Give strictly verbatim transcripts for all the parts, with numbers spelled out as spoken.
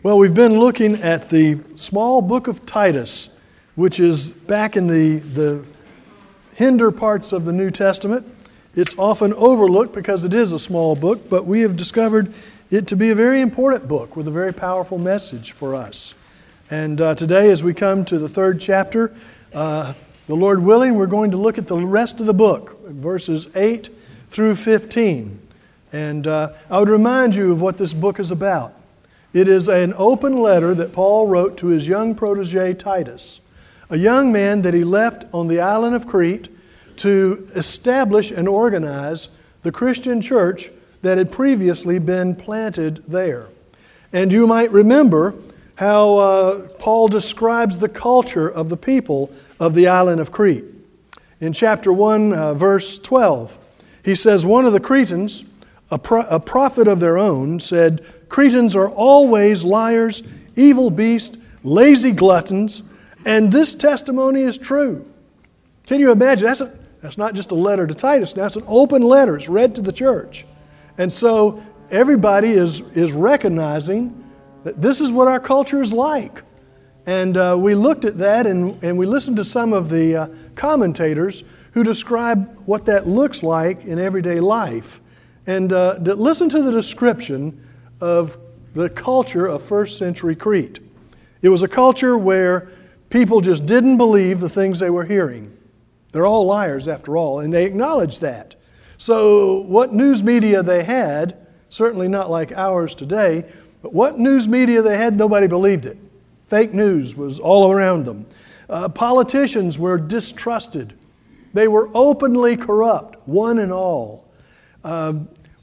Well, we've been looking at the small book of Titus, which is back in the, the hinder parts of the New Testament. It's often overlooked because it is a small book, but we have discovered it to be a very important book with a very powerful message for us. And uh, today, as we come to the third chapter, uh, the Lord willing, we're going to look at the rest of the book, verses eight through fifteen. And uh, I would remind you of what this book is about. It is an open letter that Paul wrote to his young protege Titus, a young man that he left on the island of Crete to establish and organize the Christian church that had previously been planted there. And you might remember how uh, Paul describes the culture of the people of the island of Crete. In chapter one, uh, verse twelve, he says, one of the Cretans, a, pro- a prophet of their own, said, Cretans are always liars, evil beasts, lazy gluttons, and this testimony is true. Can you imagine? That's, a, that's not just a letter to Titus. That's an open letter. It's read to the church. And so everybody is, is recognizing that this is what our culture is like. And uh, we looked at that and, and we listened to some of the uh, commentators who describe what that looks like in everyday life. And uh, listen to the description of the culture of first century Crete. It was a culture where people just didn't believe the things they were hearing. They're all liars after all, and they acknowledged that. So what news media they had, certainly not like ours today, but what news media they had, nobody believed it. Fake news was all around them. Uh, politicians were distrusted. They were openly corrupt, one and all. Uh,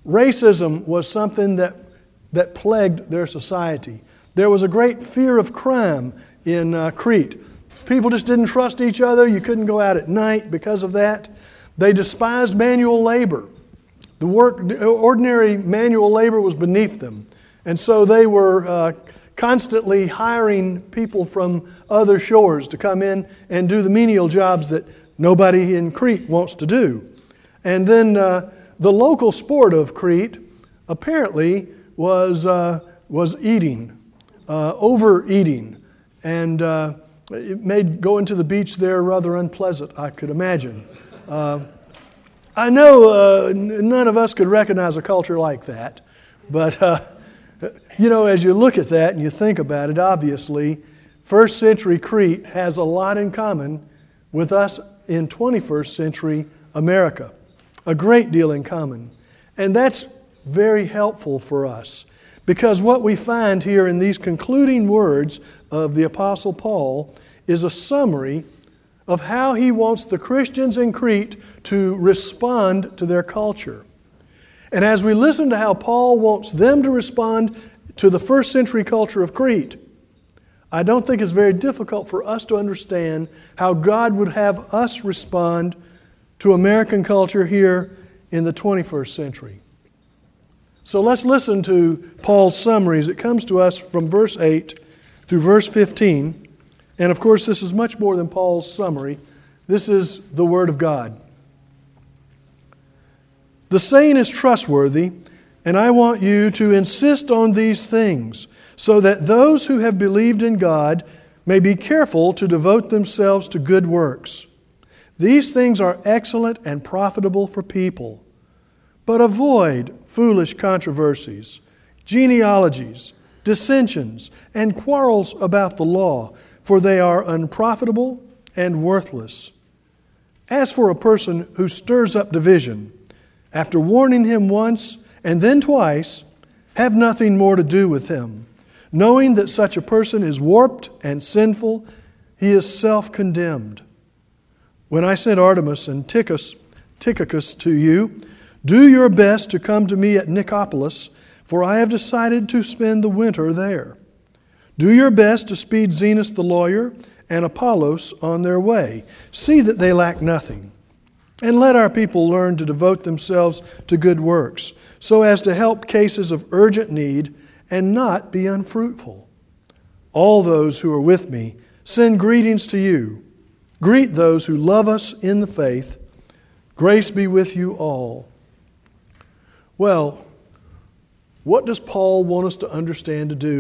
racism was something that that plagued their society. There was a great fear of crime in uh, Crete. People just didn't trust each other. You couldn't go out at night because of that. They despised manual labor. The work, the ordinary manual labor was beneath them. And so they were uh, constantly hiring people from other shores to come in and do the menial jobs that nobody in Crete wants to do. And then uh, the local sport of Crete apparently was uh, was eating, uh, overeating, and uh, it made going to the beach there rather unpleasant, I could imagine. Uh, I know uh, n- none of us could recognize a culture like that, but uh, you know, as you look at that and you think about it, obviously, first century Crete has a lot in common with us in twenty-first century America, a great deal in common, and that's very helpful for us, because what we find here in these concluding words of the Apostle Paul is a summary of how he wants the Christians in Crete to respond to their culture. And as we listen to how Paul wants them to respond to the first century culture of Crete, I don't think it's very difficult for us to understand how God would have us respond to American culture here in the twenty-first century. So let's listen to Paul's summaries. It comes to us from verse eight through verse fifteen. And of course, this is much more than Paul's summary. This is the Word of God. The saying is trustworthy, and I want you to insist on these things, so that those who have believed in God may be careful to devote themselves to good works. These things are excellent and profitable for people. But avoid foolish controversies, genealogies, dissensions, and quarrels about the law, for they are unprofitable and worthless. As for a person who stirs up division, after warning him once and then twice, have nothing more to do with him, knowing that such a person is warped and sinful, he is self-condemned. When I sent Artemas and Tychicus, Tychicus to you, do your best to come to me at Nicopolis, for I have decided to spend the winter there. Do your best to speed Zenas the lawyer and Apollos on their way. See that they lack nothing. And let our people learn to devote themselves to good works, so as to help cases of urgent need and not be unfruitful. All those who are with me send greetings to you. Greet those who love us in the faith. Grace be with you all. Well, what does Paul want us to understand to do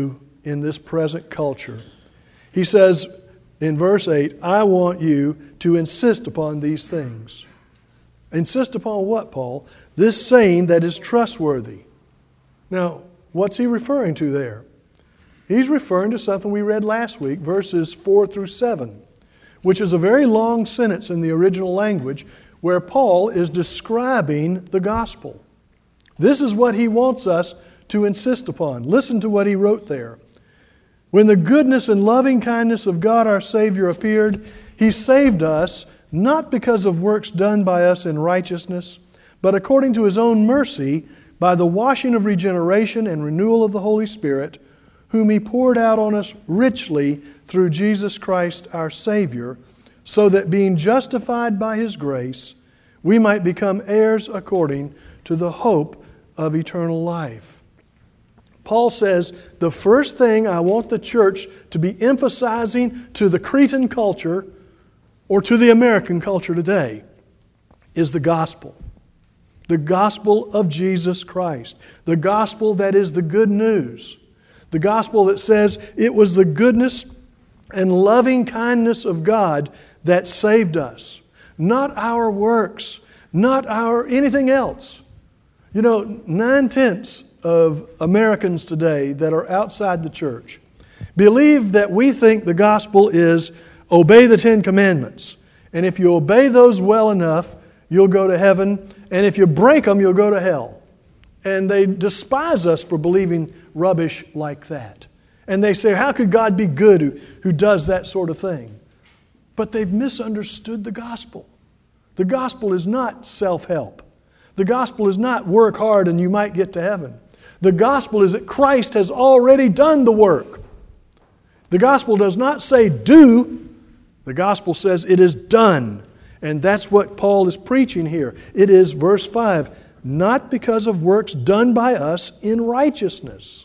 in this present culture. He says in verse eight, I want you to insist upon these things. Insist upon what, Paul? This saying that is trustworthy. Now, what's he referring to there? He's referring to something we read last week, verses four through seven, which is a very long sentence in the original language where Paul is describing the gospel. This is what he wants us to insist upon. Listen to what he wrote there. When the goodness and loving kindness of God our Savior appeared, He saved us not because of works done by us in righteousness, but according to His own mercy, by the washing of regeneration and renewal of the Holy Spirit, whom He poured out on us richly through Jesus Christ our Savior, so that being justified by His grace, we might become heirs according to the hope of eternal life. Paul says, the first thing I want the church to be emphasizing to the Cretan culture or to the American culture today is the gospel. The gospel of Jesus Christ. The gospel that is the good news. The gospel that says it was the goodness and loving kindness of God that saved us. Not our works, not our anything else. You know, nine-tenths of Americans today that are outside the church believe that we think the gospel is obey the Ten Commandments. And if you obey those well enough, you'll go to heaven. And if you break them, you'll go to hell. And they despise us for believing rubbish like that. And they say, how could God be good who, who does that sort of thing? But they've misunderstood the gospel. The gospel is not self-help. The gospel is not work hard and you might get to heaven. The gospel is that Christ has already done the work. The gospel does not say do. The gospel says it is done. And that's what Paul is preaching here. It is, verse five, not because of works done by us in righteousness.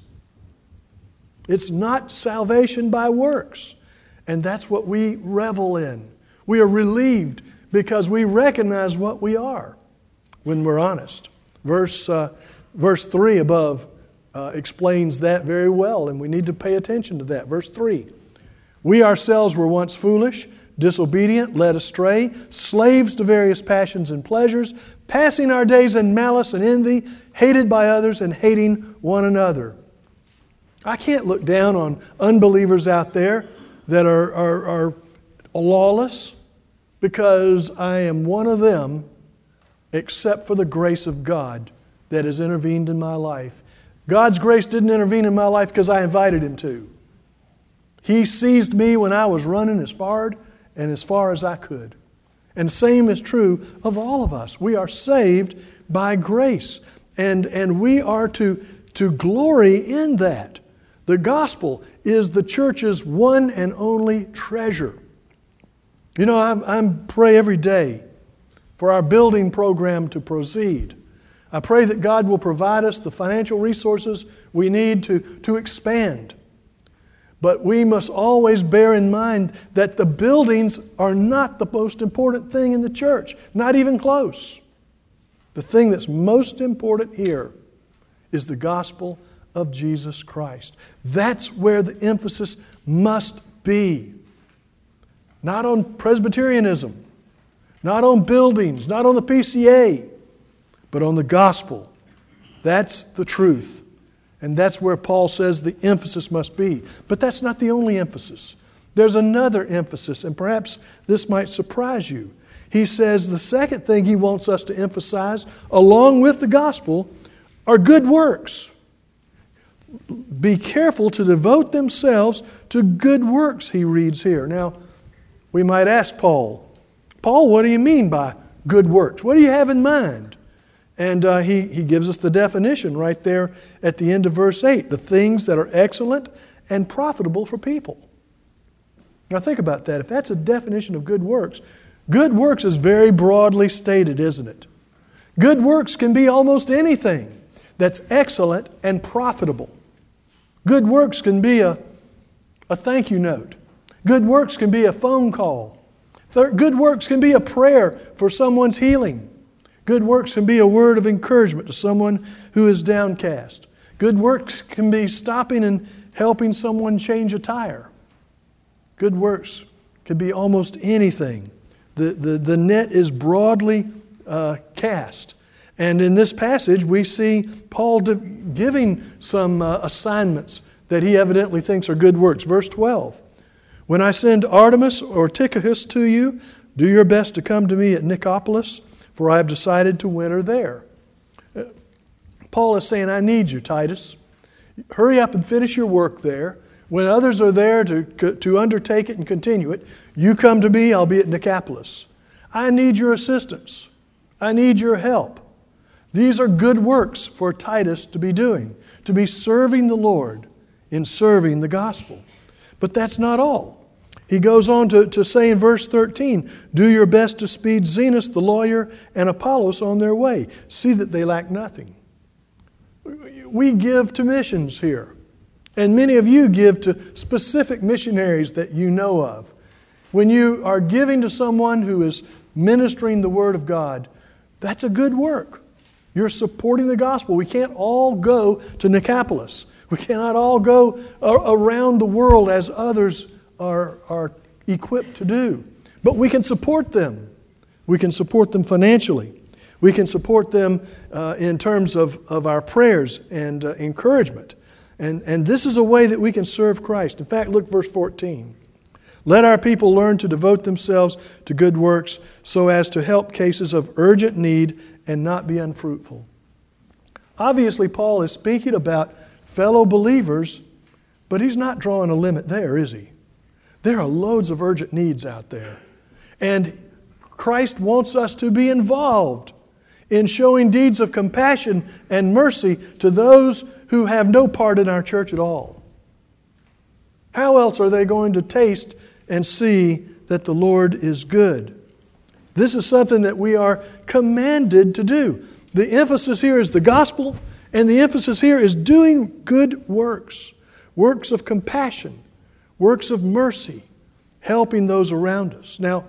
It's not salvation by works. And that's what we revel in. We are relieved because we recognize what we are when we're honest. Verse uh, Verse three above uh, explains that very well, and we need to pay attention to that. Verse three, we ourselves were once foolish, disobedient, led astray, slaves to various passions and pleasures, passing our days in malice and envy, hated by others and hating one another. I can't look down on unbelievers out there that are, are, are lawless because I am one of them, except for the grace of God that has intervened in my life. God's grace didn't intervene in my life because I invited Him to. He seized me when I was running as far and as far as I could. And same is true of all of us. We are saved by grace. And, and we are to, to glory in that. The gospel is the church's one and only treasure. You know, I, I pray every day for our building program to proceed. I pray that God will provide us the financial resources we need to, to expand. But we must always bear in mind that the buildings are not the most important thing in the church, not even close. The thing that's most important here is the gospel of Jesus Christ. That's where the emphasis must be. Not on Presbyterianism, not on buildings, not on the P C A, but on the gospel. That's the truth. And that's where Paul says the emphasis must be. But that's not the only emphasis. There's another emphasis, and perhaps this might surprise you. He says the second thing he wants us to emphasize, along with the gospel, are good works. Be careful to devote themselves to good works, he reads here. Now, we might ask Paul, Paul, what do you mean by good works? What do you have in mind? And uh, he, he gives us the definition right there at the end of verse eight. The things that are excellent and profitable for people. Now think about that. If that's a definition of good works, good works is very broadly stated, isn't it? Good works can be almost anything that's excellent and profitable. Good works can be a, a thank you note. Good works can be a phone call. Good works can be a prayer for someone's healing. Good works can be a word of encouragement to someone who is downcast. Good works can be stopping and helping someone change a tire. Good works could be almost anything. The, the, the net is broadly uh, cast. And in this passage, we see Paul giving some uh, assignments that he evidently thinks are good works. Verse twelve, when I send Artemas or Tychicus to you, do your best to come to me at Nicopolis, for I have decided to winter there. Uh, Paul is saying, I need you, Titus. Hurry up and finish your work there. When others are there to, to undertake it and continue it, you come to me, I'll be at Nicopolis. I need your assistance. I need your help. These are good works for Titus to be doing, to be serving the Lord in serving the gospel. But that's not all. He goes on to, to say in verse thirteen, do your best to speed Zenas the lawyer and Apollos on their way. See that they lack nothing. We give to missions here. And many of you give to specific missionaries that you know of. When you are giving to someone who is ministering the Word of God, that's a good work. You're supporting the gospel. We can't all go to Nicopolis. We cannot all go around the world as others are, are equipped to do. But we can support them. We can support them financially. We can support them uh, in terms of, of our prayers and uh, encouragement. And, and this is a way that we can serve Christ. In fact, look verse fourteen. Let our people learn to devote themselves to good works so as to help cases of urgent need and not be unfruitful. Obviously, Paul is speaking about fellow believers, but he's not drawing a limit there, is he? There are loads of urgent needs out there. And Christ wants us to be involved in showing deeds of compassion and mercy to those who have no part in our church at all. How else are they going to taste and see that the Lord is good? This is something that we are commanded to do. The emphasis here is the gospel, and the emphasis here is doing good works, works of compassion, works of mercy, helping those around us. Now,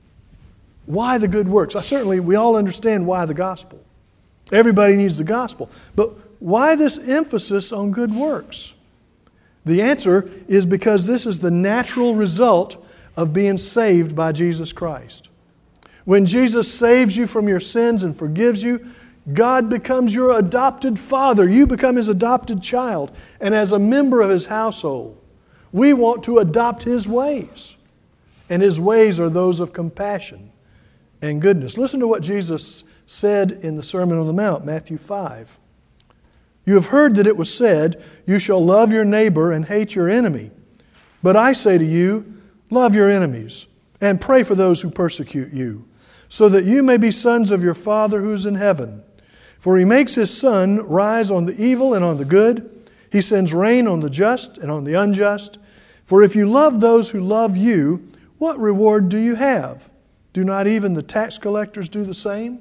why the good works? I certainly, we all understand why the gospel. Everybody needs the gospel. But why this emphasis on good works? The answer is because this is the natural result of being saved by Jesus Christ. When Jesus saves you from your sins and forgives you, God becomes your adopted father. You become His adopted child. And as a member of His household, we want to adopt His ways. And His ways are those of compassion and goodness. Listen to what Jesus said in the Sermon on the Mount, Matthew five. You have heard that it was said, you shall love your neighbor and hate your enemy. But I say to you, love your enemies and pray for those who persecute you, so that you may be sons of your Father who is in heaven. For He makes His sun rise on the evil and on the good. He sends rain on the just and on the unjust. For if you love those who love you, what reward do you have? Do not even the tax collectors do the same?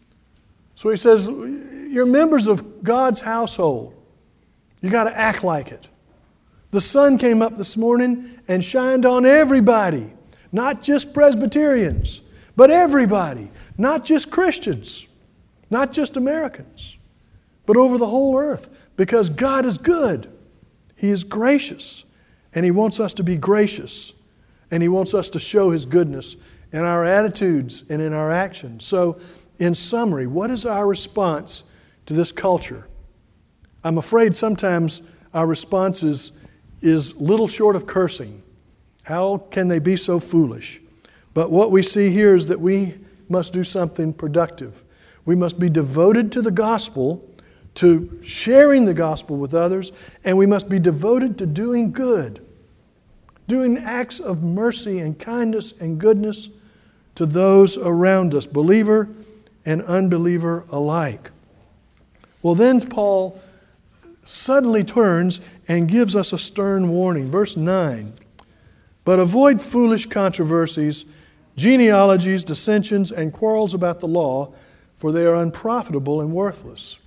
So He says, you're members of God's household. You got to act like it. The sun came up this morning and shined on everybody, not just Presbyterians, but everybody, not just Christians, not just Americans, but over the whole earth, because God is good. He is gracious, and He wants us to be gracious, and He wants us to show His goodness in our attitudes and in our actions. So, in summary, what is our response to this culture? I'm afraid sometimes our response is, is little short of cursing. How can they be so foolish? But what we see here is that we must do something productive. We must be devoted to the gospel, to sharing the gospel with others, and we must be devoted to doing good, doing acts of mercy and kindness and goodness to those around us, believer and unbeliever alike. Well, then Paul suddenly turns and gives us a stern warning. Verse nine, but avoid foolish controversies, genealogies, dissensions, and quarrels about the law, for they are unprofitable and worthless.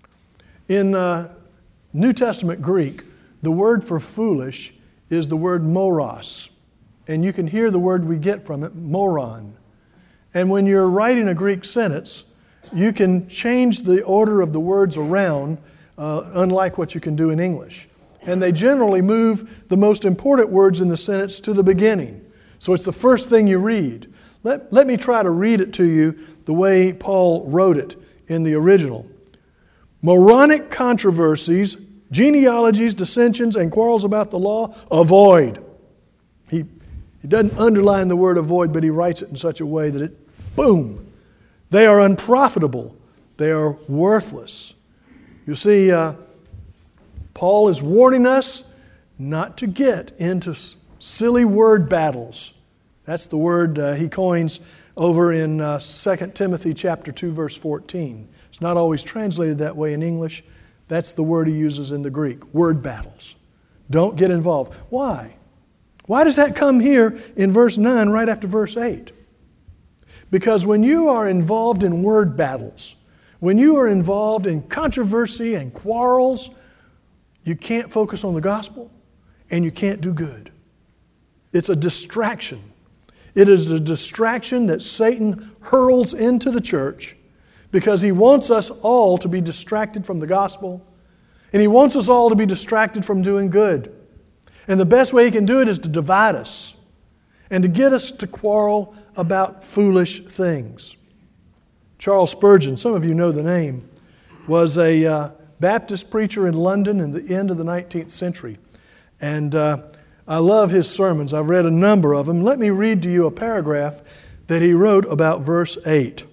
In uh, New Testament Greek, the word for foolish is the word moros. And you can hear the word we get from it, moron. And when you're writing a Greek sentence, you can change the order of the words around, uh, unlike what you can do in English. And they generally move the most important words in the sentence to the beginning. So it's the first thing you read. Let, let me try to read it to you the way Paul wrote it in the original. Moronic controversies, genealogies, dissensions, and quarrels about the law, avoid. He, he doesn't underline the word avoid, but he writes it in such a way that it, boom, they are unprofitable. They are worthless. You see, uh, Paul is warning us not to get into silly word battles. That's the word uh, he coins over in uh, Second Timothy chapter two, verse fourteen. It's not always translated that way in English. That's the word he uses in the Greek, word battles. Don't get involved. Why? Why does that come here in verse nine right after verse eight? Because when you are involved in word battles, when you are involved in controversy and quarrels, you can't focus on the gospel and you can't do good. It's a distraction. It is a distraction that Satan hurls into the church because he wants us all to be distracted from the gospel, and he wants us all to be distracted from doing good. And the best way he can do it is to divide us and to get us to quarrel about foolish things. Charles Spurgeon, some of you know the name, was a uh, Baptist preacher in London in the end of the nineteenth century. And uh, I love his sermons. I've read a number of them. Let me read to you a paragraph that he wrote about verse eight.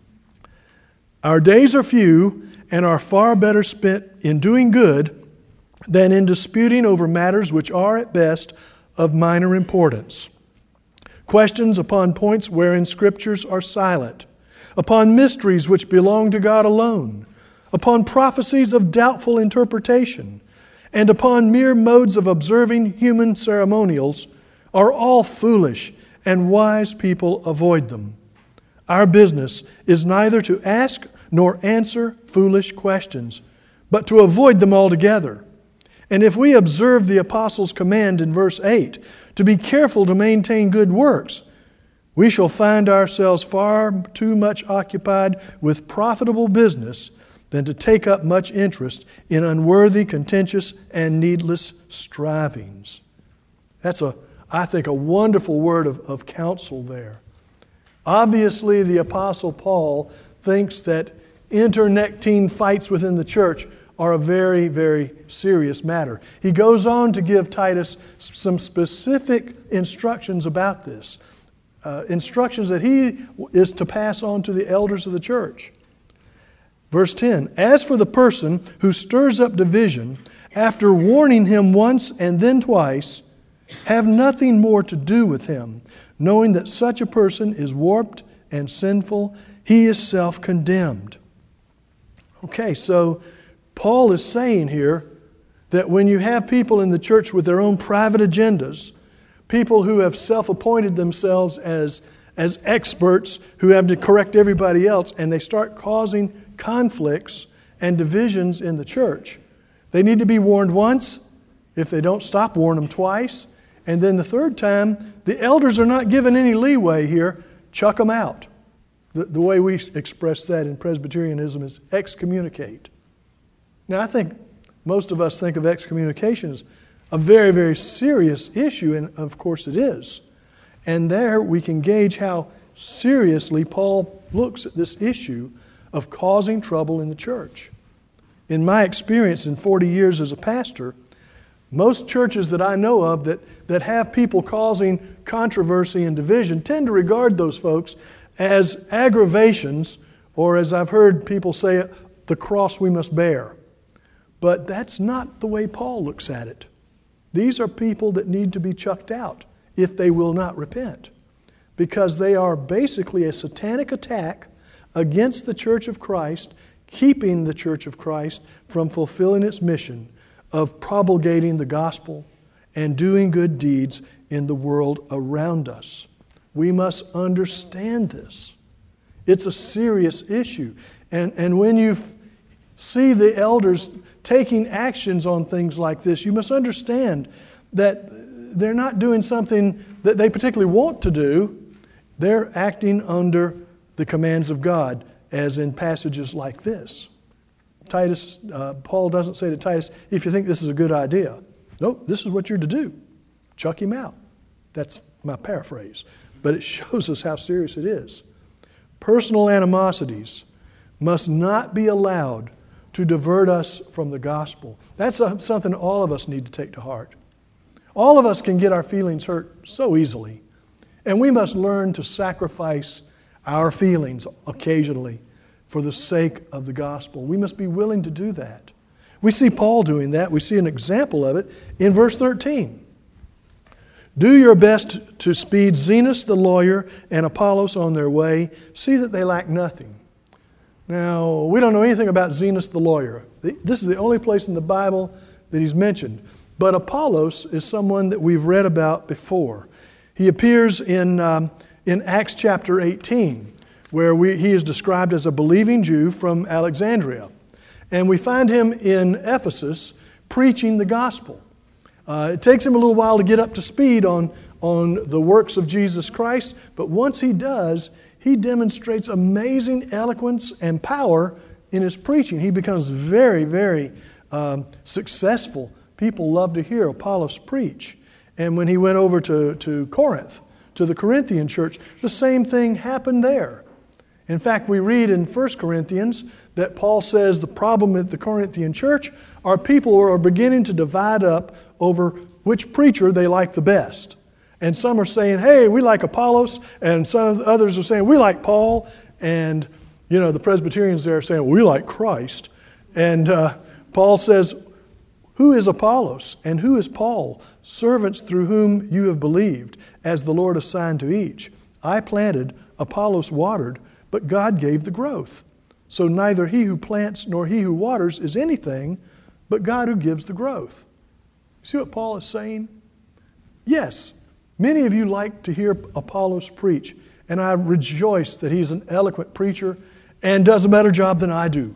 Our days are few and are far better spent in doing good than in disputing over matters which are at best of minor importance. Questions upon points wherein Scriptures are silent, upon mysteries which belong to God alone, upon prophecies of doubtful interpretation, and upon mere modes of observing human ceremonials, are all foolish, and wise people avoid them. Our business is neither to ask nor answer foolish questions, but to avoid them altogether. And if we observe the apostle's command in verse eight to be careful to maintain good works, we shall find ourselves far too much occupied with profitable business than to take up much interest in unworthy, contentious, and needless strivings. That's, a, I think, a wonderful word of, of counsel there. Obviously, the Apostle Paul thinks that internecine fights within the church are a very, very serious matter. He goes on to give Titus some specific instructions about this, uh, instructions that he is to pass on to the elders of the church. Verse ten, as for the person who stirs up division, after warning him once and then twice, have nothing more to do with him, knowing that such a person is warped and sinful, he is self-condemned. Okay, so Paul is saying here that when you have people in the church with their own private agendas, people who have self-appointed themselves as, as experts who have to correct everybody else, and they start causing conflicts and divisions in the church, they need to be warned once. If they don't stop, warn them twice. And then the third time, the elders are not given any leeway here. Chuck them out. The, the way we express that in Presbyterianism is excommunicate. Now, I think most of us think of excommunication as a very, very serious issue, and of course it is. And there we can gauge how seriously Paul looks at this issue of causing trouble in the church. In my experience in forty years as a pastor, most churches that I know of that, that have people causing controversy and division tend to regard those folks as aggravations, or as I've heard people say, the cross we must bear. But that's not the way Paul looks at it. These are people that need to be chucked out if they will not repent, because they are basically a satanic attack against the Church of Christ, keeping the Church of Christ from fulfilling its mission of promulgating the gospel and doing good deeds in the world around us. We must understand this. It's a serious issue. And, and when you see the elders taking actions on things like this, you must understand that they're not doing something that they particularly want to do. They're acting under the commands of God, as in passages like this. Titus, uh, Paul doesn't say to Titus, if you think this is a good idea. No, this is what you're to do. Chuck him out. That's my paraphrase. But it shows us how serious it is. Personal animosities must not be allowed to divert us from the gospel. That's a, something all of us need to take to heart. All of us can get our feelings hurt so easily. And we must learn to sacrifice our feelings occasionally for the sake of the gospel. We must be willing to do that. We see Paul doing that. We see an example of it in verse thirteen. Do your best to speed Zenas the lawyer and Apollos on their way. See that they lack nothing. Now, we don't know anything about Zenas the lawyer. This is the only place in the Bible that he's mentioned. But Apollos is someone that we've read about before. He appears in, um, in Acts chapter eighteen, where we, he is described as a believing Jew from Alexandria. And we find him in Ephesus preaching the gospel. Uh, it takes him a little while to get up to speed on, on the works of Jesus Christ, but once he does, he demonstrates amazing eloquence and power in his preaching. He becomes very, very um, successful. People love to hear Apollos preach. And when he went over to, to Corinth, to the Corinthian church, the same thing happened there. In fact, we read in First Corinthians that Paul says the problem at the Corinthian church are people who are beginning to divide up over which preacher they like the best. And some are saying, hey, we like Apollos, and some others are saying, we like Paul. And, you know, the Presbyterians there are saying, we like Christ. And uh, Paul says, who is Apollos and who is Paul? Servants through whom you have believed, as the Lord assigned to each. I planted, Apollos watered, but God gave the growth. So neither he who plants nor he who waters is anything, but God who gives the growth. See what Paul is saying? Yes, many of you like to hear Apollos preach, and I rejoice that he's an eloquent preacher and does a better job than I do.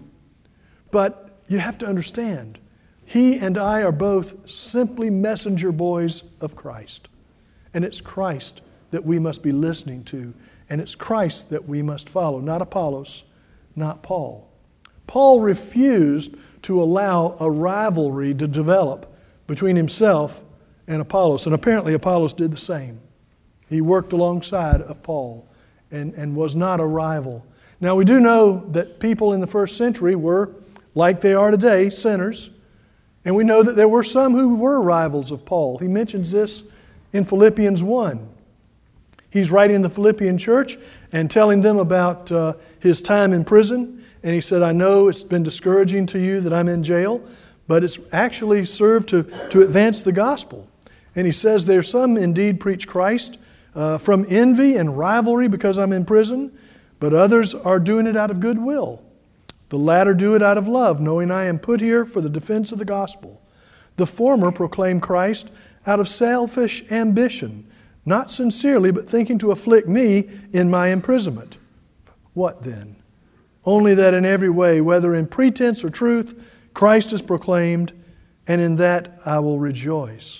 But you have to understand, he and I are both simply messenger boys of Christ. And it's Christ that we must be listening to. And it's Christ that we must follow, not Apollos, not Paul. Paul refused to allow a rivalry to develop between himself and Apollos. And apparently Apollos did the same. He worked alongside of Paul and, and was not a rival. Now we do know that people in the first century were, like they are today, sinners. And we know that there were some who were rivals of Paul. He mentions this in Philippians one. He's writing the Philippian church and telling them about uh, his time in prison. And he said, I know it's been discouraging to you that I'm in jail, but it's actually served to, to advance the gospel. And he says, there some indeed preach Christ uh, from envy and rivalry because I'm in prison, but others are doing it out of goodwill. The latter do it out of love, knowing I am put here for the defense of the gospel. The former proclaim Christ out of selfish ambition, not sincerely, but thinking to afflict me in my imprisonment. What then? Only that in every way, whether in pretense or truth, Christ is proclaimed, and in that I will rejoice.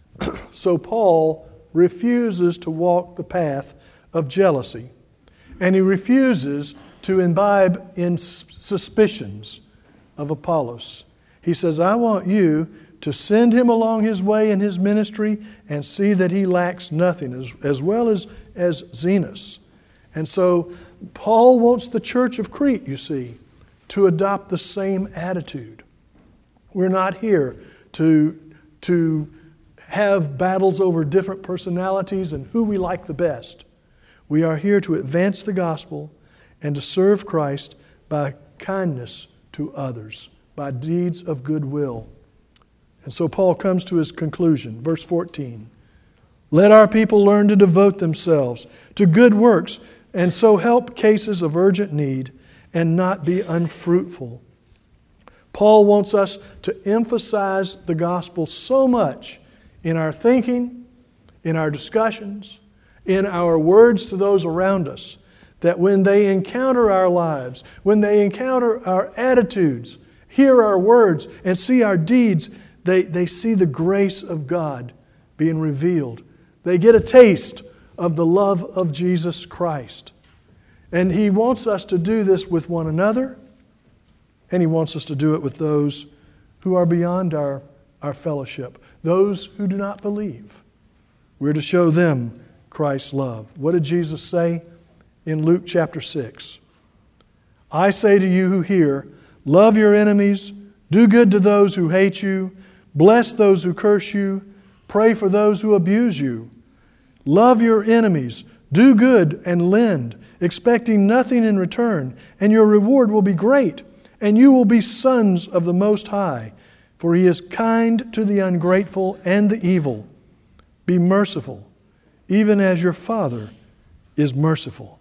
So Paul refuses to walk the path of jealousy, and he refuses to imbibe in suspicions of Apollos. He says, I want you to send him along his way in his ministry and see that he lacks nothing, as, as well as, as Zenas. And so Paul wants the church of Crete, you see, to adopt the same attitude. We're not here to, to have battles over different personalities and who we like the best. We are here to advance the gospel and to serve Christ by kindness to others, by deeds of goodwill. And so Paul comes to his conclusion, verse fourteen. Let our people learn to devote themselves to good works and so help cases of urgent need and not be unfruitful. Paul wants us to emphasize the gospel so much in our thinking, in our discussions, in our words to those around us, that when they encounter our lives, when they encounter our attitudes, hear our words, and see our deeds, they, they see the grace of God being revealed. They get a taste of the love of Jesus Christ. And He wants us to do this with one another And He wants us to do it with those who are beyond our, our fellowship, those who do not believe. We're to show them Christ's love. What did Jesus say in Luke chapter six? I say to you who hear, love your enemies, do good to those who hate you, bless those who curse you, pray for those who abuse you. Love your enemies, do good and lend, expecting nothing in return, and your reward will be great, and you will be sons of the Most High, for He is kind to the ungrateful and the evil. Be merciful, even as your Father is merciful.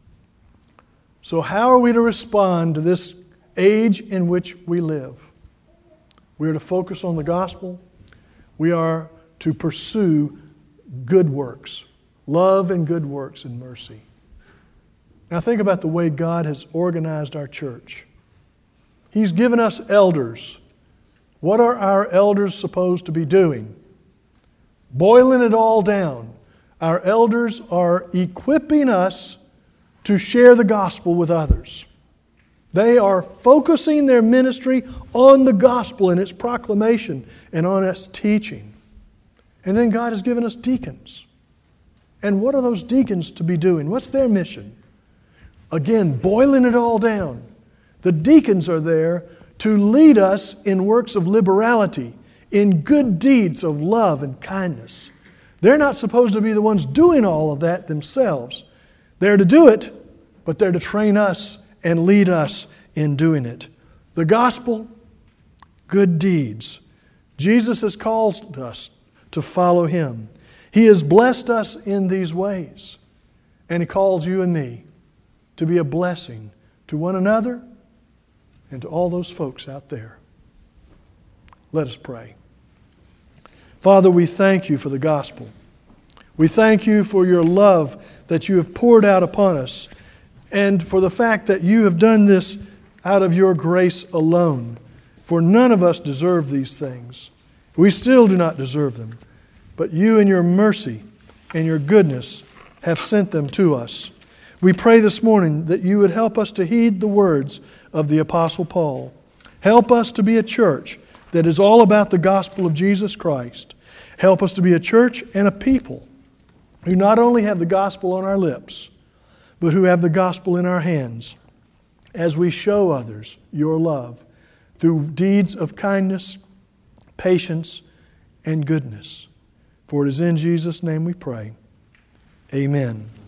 So how are we to respond to this age in which we live? We are to focus on the gospel. We are to pursue good works, love and good works and mercy. Now think about the way God has organized our church. He's given us elders. What are our elders supposed to be doing? Boiling it all down, our elders are equipping us to share the gospel with others. They are focusing their ministry on the gospel and its proclamation and on its teaching. And then God has given us deacons. And what are those deacons to be doing? What's their mission? Again, boiling it all down. The deacons are there to lead us in works of liberality, in good deeds of love and kindness. They're not supposed to be the ones doing all of that themselves. They're to do it, but they're to train us and lead us in doing it. The gospel, good deeds. Jesus has called us to follow Him. He has blessed us in these ways. And He calls you and me to be a blessing to one another and to all those folks out there. Let us pray. Father, we thank You for the gospel. We thank You for Your love that You have poured out upon us, and for the fact that You have done this out of Your grace alone. For none of us deserve these things. We still do not deserve them. But You in Your mercy and Your goodness have sent them to us. We pray this morning that You would help us to heed the words of the Apostle Paul. Help us to be a church that is all about the gospel of Jesus Christ. Help us to be a church and a people who not only have the gospel on our lips, but who have the gospel in our hands as we show others Your love through deeds of kindness, patience, and goodness. For it is in Jesus' name we pray. Amen.